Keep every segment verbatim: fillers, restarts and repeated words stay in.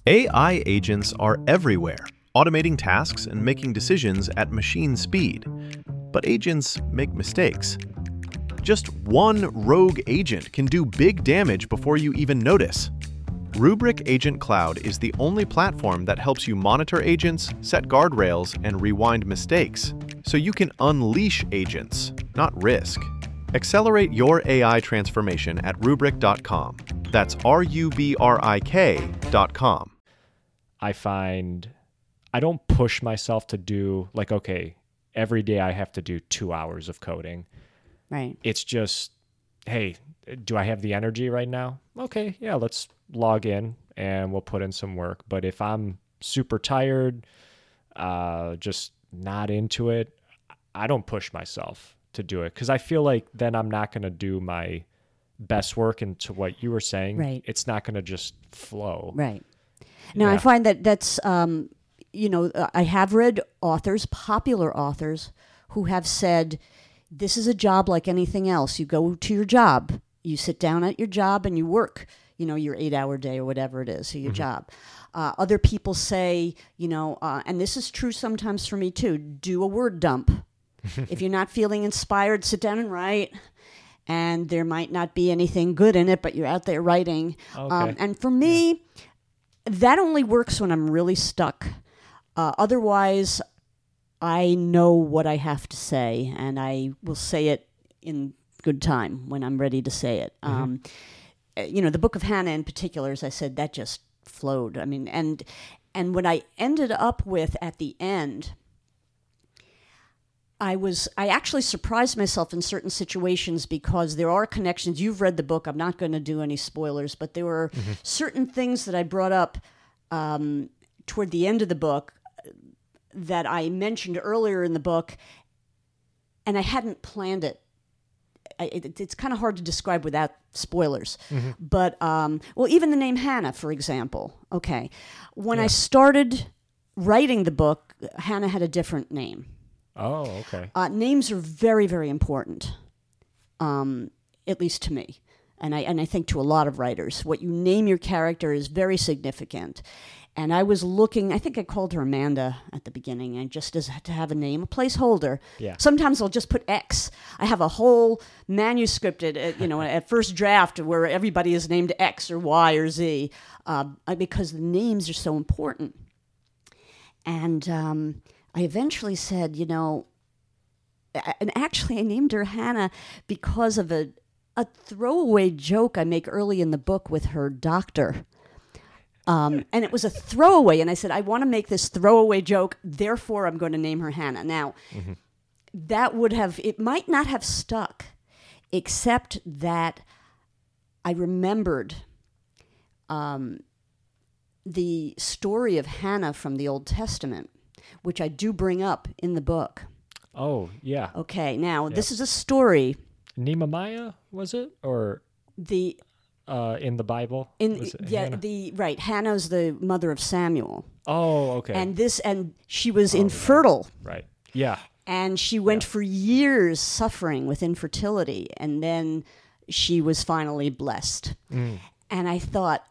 A I agents are everywhere, automating tasks and making decisions at machine speed. But agents make mistakes. Just one rogue agent can do big damage before you even notice. Rubrik Agent Cloud is the only platform that helps you monitor agents, set guardrails, and rewind mistakes, so you can unleash agents, not risk. Accelerate your A I transformation at rubrik dot com. That's R U B R I K dot com. I find I don't push myself to do, like, okay, every day I have to do two hours of coding. Right. It's just, hey, do I have the energy right now? Okay, yeah, let's log in and we'll put in some work. But if I'm super tired, uh, just not into it, I don't push myself to do it because I feel like then I'm not going to do my best work. And to what you were saying, right. It's not going to just flow. Right. Now, yeah. I find that that's, um, you know, I have read authors, popular authors, who have said, this is a job like anything else. You go to your job, you sit down at your job and you work, you know, your eight-hour day or whatever it is, or your mm-hmm. job. Uh, other people say, you know, uh, and this is true sometimes for me too, do a word dump. If you're not feeling inspired, sit down and write. And there might not be anything good in it, but you're out there writing. Okay. Um, and for me, yeah. that only works when I'm really stuck. Uh, otherwise, I know what I have to say, and I will say it in good time when I'm ready to say it. Mm-hmm. Um, you know, the Book of Hannah in particular, as I said, that just flowed. I mean, and and what I ended up with at the end, I was I actually surprised myself in certain situations because there are connections. You've read the book. I'm not going to do any spoilers, but there were mm-hmm. certain things that I brought up um, toward the end of the book that I mentioned earlier in the book, and I hadn't planned it. I, it it's kind of hard to describe without spoilers. Mm-hmm. But, um, well, even the name Hannah, for example. Okay. When yeah. I started writing the book, Hannah had a different name. Oh, okay. Uh, names are very, very important, um, at least to me. And I and I think to a lot of writers. What you name your character is very significant. And I was looking, I think I called her Amanda at the beginning, and just as to have a name, a placeholder. Yeah. Sometimes I'll just put X. I have a whole manuscript at, at you know at first draft where everybody is named X or Y or Z, uh, because the names are so important. And um, I eventually said, you know, and actually I named her Hannah because of a a throwaway joke I make early in the book with her doctor. Um, and it was a throwaway, and I said, I want to make this throwaway joke, therefore I'm going to name her Hannah. Now, mm-hmm. that would have, it might not have stuck, except that I remembered um, the story of Hannah from the Old Testament, which I do bring up in the book. Oh, yeah. Okay, now, yep. this is a story. Nehemiah, was it? Or the... Uh, in the Bible? In yeah, Hannah? the right. Hannah's the mother of Samuel. Oh, okay. And this, and she was oh, infertile. Right. Yeah. And she went yeah. for years suffering with infertility, and then she was finally blessed. Mm. And I thought,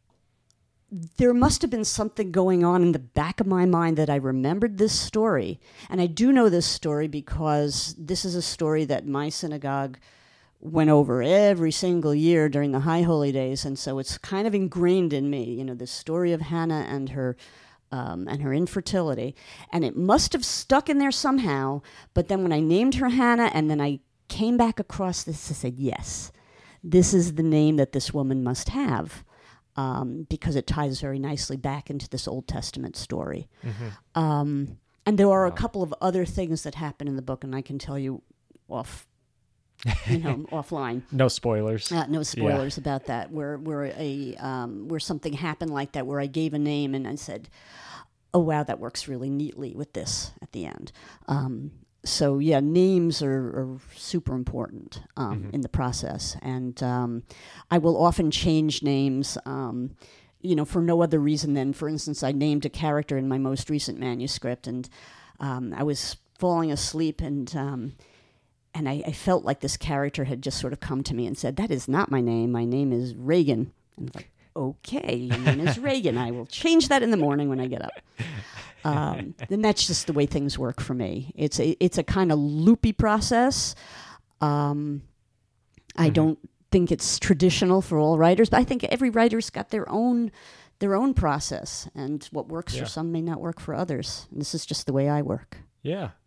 there must have been something going on in the back of my mind that I remembered this story. And I do know this story because this is a story that my synagogue went over every single year during the High Holy Days, and so it's kind of ingrained in me, you know, the story of Hannah and her um, and her infertility, and it must have stuck in there somehow. But then when I named her Hannah, and then I came back across this, I said, yes, this is the name that this woman must have, um, because it ties very nicely back into this Old Testament story. Mm-hmm. Um, and there are wow. a couple of other things that happen in the book, and I can tell you off. you know, offline. No spoilers. Uh, no spoilers yeah. about that. Where where a um, where something happened like that, where I gave a name and I said, "Oh wow, that works really neatly with this at the end." Um, so yeah, names are, are super important um, mm-hmm. in the process, and um, I will often change names. Um, you know, for no other reason than, for instance, I named a character in my most recent manuscript, and um, I was falling asleep and. Um, And I, I felt like this character had just sort of come to me and said, that is not my name. My name is Reagan. And I was like, okay, your name is Reagan. I will change that in the morning when I get up. Um, and that's just the way things work for me. It's a, it's a kind of loopy process. Um, I mm-hmm. don't think it's traditional for all writers, but I think every writer's got their own their own process, and what works yeah. for some may not work for others. And this is just the way I work. Yeah,